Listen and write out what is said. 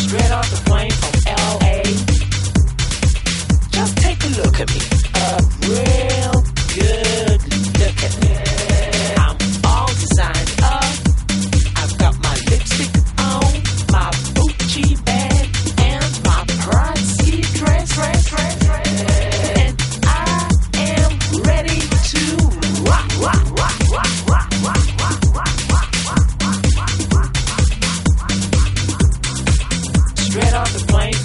Straight off the plane from LA. Just take a look at me. Real good look at me. I'm all designed up. I've got my lipstick on, my Gucci bag, and my pricey dress. And I am ready to rock. Straight off the plane